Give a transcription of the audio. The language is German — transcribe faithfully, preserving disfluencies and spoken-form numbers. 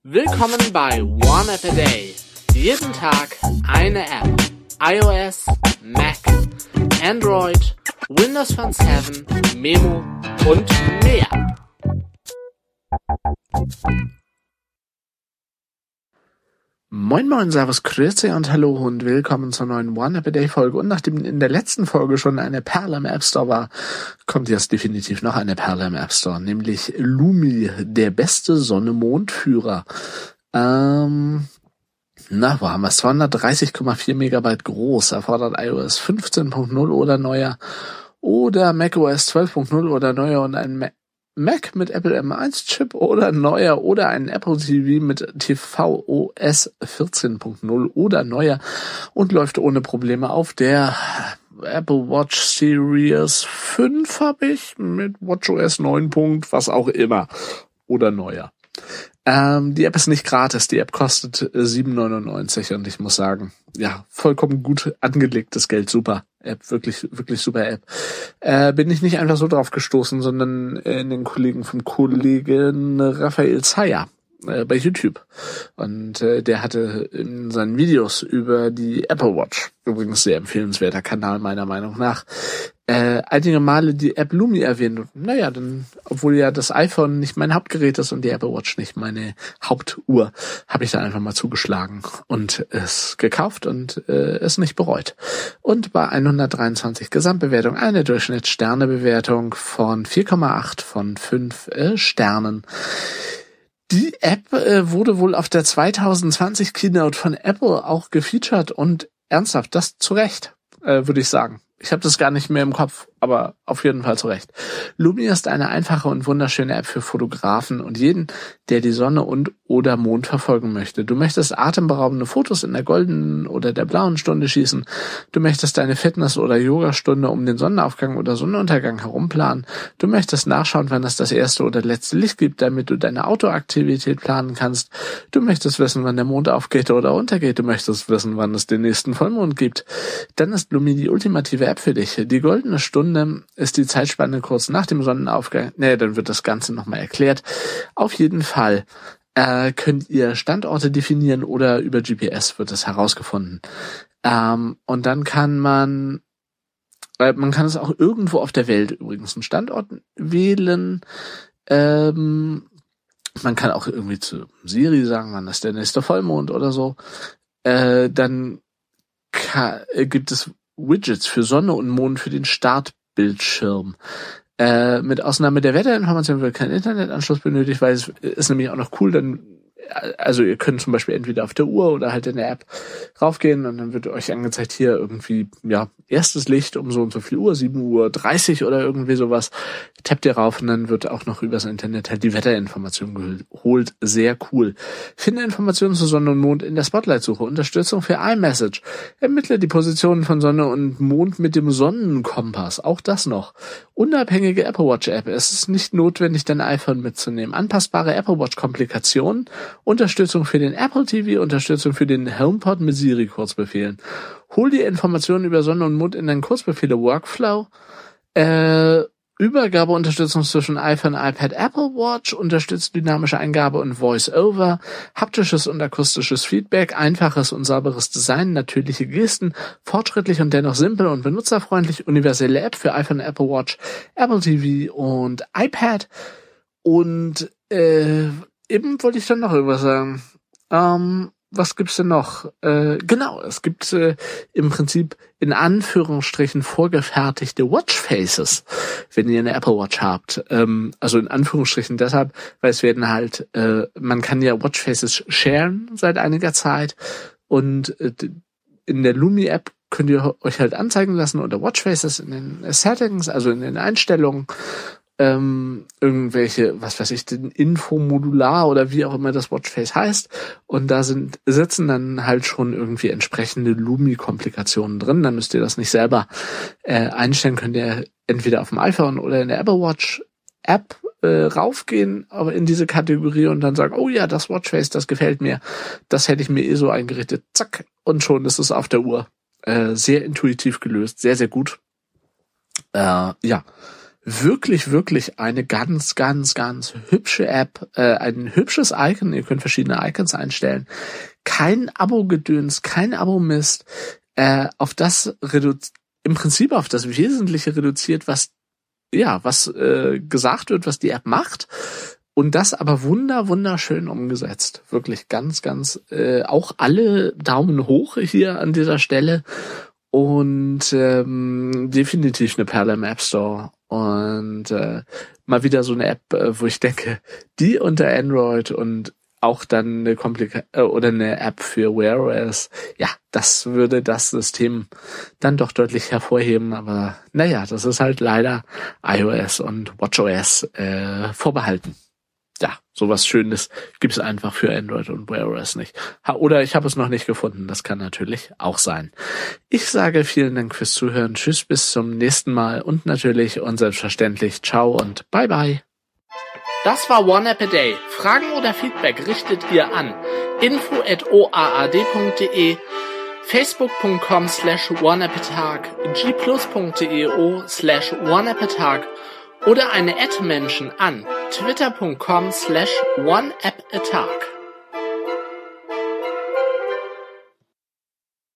Willkommen bei One App a Day. Jeden Tag eine App. iOS, Mac, Android, Windows Phone sieben, Memo und mehr. Moin moin, servus, grüezi und hallo und willkommen zur neuen One App a Day Folge. Und nachdem in der letzten Folge schon eine Perle im App Store war, kommt jetzt definitiv noch eine Perle im App Store, nämlich Lumi, der beste Sonne-Mond-Führer. Ähm, na, wo haben wir es? zweihundertdreißig Komma vier Megabyte groß, erfordert iOS fünfzehn Punkt null oder neuer oder macOS zwölf Punkt null oder neuer und ein Mac Mac mit Apple M eins Chip oder neuer oder ein Apple T V mit tvOS vierzehn Punkt null oder neuer und läuft ohne Probleme auf der Apple Watch Series fünf habe ich mit WatchOS neun. Was auch immer oder neuer. Ähm, die App ist nicht gratis, die App kostet sieben neunundneunzig und ich muss sagen, ja, vollkommen gut angelegtes Geld, super App, wirklich, wirklich super App. Äh, bin ich nicht einfach so drauf gestoßen, sondern in den Kollegen vom Kollegen Raphael Zeyer äh, bei YouTube. Und äh, der hatte in seinen Videos über die Apple Watch, übrigens sehr empfehlenswerter Kanal meiner Meinung nach, Äh, einige Male die App Lumi erwähnt. Und naja, dann, obwohl ja das iPhone nicht mein Hauptgerät ist und die Apple Watch nicht meine Hauptuhr, habe ich da einfach mal zugeschlagen und es gekauft und äh, es nicht bereut. Und bei hundertdreiundzwanzig Gesamtbewertung eine Durchschnittssternebewertung von vier Komma acht von fünf äh, Sternen. Die App äh, wurde wohl auf der zwanzig zwanzig Keynote von Apple auch gefeatured und ernsthaft, das zu Recht, äh, würde ich sagen. Ich habe das gar nicht mehr im Kopf, aber auf jeden Fall zu Recht. Lumi ist eine einfache und wunderschöne App für Fotografen und jeden, der die Sonne und oder Mond verfolgen möchte. Du möchtest atemberaubende Fotos in der goldenen oder der blauen Stunde schießen. Du möchtest deine Fitness- oder Yogastunde um den Sonnenaufgang oder Sonnenuntergang herum planen. Du möchtest nachschauen, wann es das erste oder letzte Licht gibt, damit du deine Outdoor-Aktivität planen kannst. Du möchtest wissen, wann der Mond aufgeht oder untergeht. Du möchtest wissen, wann es den nächsten Vollmond gibt. Dann ist Lumi die ultimative App für dich. Die goldene Stunde ist die Zeitspanne kurz nach dem Sonnenaufgang. Nee, dann wird das Ganze nochmal erklärt. Auf jeden Fall äh, könnt ihr Standorte definieren oder über G P S wird es herausgefunden. Ähm, und dann kann man, äh, man kann es auch irgendwo auf der Welt übrigens einen Standort wählen. Ähm, man kann auch irgendwie zu Siri sagen, wann ist der nächste Vollmond oder so. Äh, dann ka- äh, gibt es Widgets für Sonne und Mond für den Startbildschirm. Äh, mit Ausnahme der Wetterinformation wird kein Internetanschluss benötigt, weil es ist nämlich auch noch cool, dann also ihr könnt zum Beispiel entweder auf der Uhr oder halt in der App raufgehen und dann wird euch angezeigt, hier irgendwie, ja, erstes Licht um so und so viel Uhr, sieben Uhr dreißig oder irgendwie sowas. Tappt ihr rauf und dann wird auch noch übers Internet halt die Wetterinformation geholt. Sehr cool. Finde Informationen zu Sonne und Mond in der Spotlight-Suche. Unterstützung für iMessage. Ermittle die Positionen von Sonne und Mond mit dem Sonnenkompass. Auch das noch. Unabhängige Apple Watch App. Es ist nicht notwendig, dein iPhone mitzunehmen. Anpassbare Apple Watch Komplikationen. Unterstützung für den Apple T V, Unterstützung für den HomePod mit Siri-Kurzbefehlen. Hol dir Informationen über Sonne und Mond in deinen Kurzbefehle-Workflow. Äh, Übergabeunterstützung zwischen iPhone, iPad, Apple Watch, unterstützt dynamische Eingabe und Voice-Over, haptisches und akustisches Feedback, einfaches und sauberes Design, natürliche Gesten, fortschrittlich und dennoch simpel und benutzerfreundlich, universelle App für iPhone, Apple Watch, Apple T V und iPad. Und äh, eben wollte ich dann noch irgendwas sagen. Ähm, was gibt's denn noch? Äh, genau, es gibt äh, im Prinzip in Anführungsstrichen vorgefertigte Watchfaces, wenn ihr eine Apple Watch habt. Ähm, also in Anführungsstrichen deshalb, weil es werden halt, äh, man kann ja Watchfaces sharen seit einiger Zeit und äh, in der Lumi-App könnt ihr euch halt anzeigen lassen unter Watchfaces in den Settings, also in den Einstellungen. Ähm, irgendwelche, was weiß ich, den Infomodular oder wie auch immer das Watchface heißt und da sind sitzen dann halt schon irgendwie entsprechende Lumi-Komplikationen drin, dann müsst ihr das nicht selber äh, einstellen, könnt ihr entweder auf dem iPhone oder in der Apple Watch App äh, raufgehen, aber in diese Kategorie und dann sagen, oh ja, das Watchface, das gefällt mir, das hätte ich mir eh so eingerichtet, zack, und schon ist es auf der Uhr. Äh, sehr intuitiv gelöst, sehr, sehr gut. Äh, ja. wirklich, wirklich eine ganz, ganz, ganz hübsche App, äh, ein hübsches Icon. Ihr könnt verschiedene Icons einstellen. Kein Abo-Gedöns, kein Abo-Mist, äh, auf das redu- im Prinzip auf das Wesentliche reduziert, was ja, was äh, gesagt wird, was die App macht. Und das aber wunder, wunderschön umgesetzt. Wirklich ganz, ganz, äh, auch alle Daumen hoch hier an dieser Stelle. Und ähm, definitiv eine Perle im App Store. Und äh, mal wieder so eine App, äh, wo ich denke, die unter Android und auch dann eine Komplika- äh, oder eine App für Wear O S, ja, das würde das System dann doch deutlich hervorheben. Aber naja, das ist halt leider iOS und WatchOS äh, vorbehalten. Ja, sowas Schönes gibt's einfach für Android und Wear O S nicht. Ha, oder ich habe es noch nicht gefunden, das kann natürlich auch sein. Ich sage vielen Dank fürs Zuhören, tschüss, bis zum nächsten Mal und natürlich und selbstverständlich ciao und bye bye. Das war One App a Day. Fragen oder Feedback richtet ihr an info at o a a d punkt d e, facebook punkt com slash oneappatag, g plus punkt d e o slash oneappatag oder eine Ad-Menschen an twitter punkt com slash oneappatag.